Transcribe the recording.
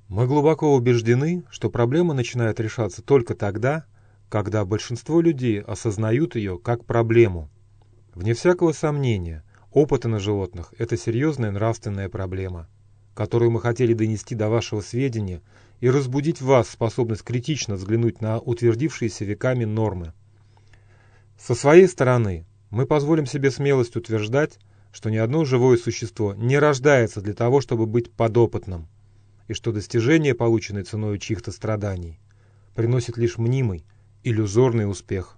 Мы глубоко убеждены, что проблема начинает решаться только тогда, когда большинство людей осознают ее как проблему. Вне всякого сомнения, опыты на животных – это серьезная нравственная проблема, которую мы хотели донести до вашего сведения и разбудить в вас способность критично взглянуть на утвердившиеся веками нормы. Со своей стороны, мы позволим себе смелость утверждать, что ни одно живое существо не рождается для того, чтобы быть подопытным, и что достижение, полученное ценой чьих-то страданий, приносит лишь мнимый, иллюзорный успех.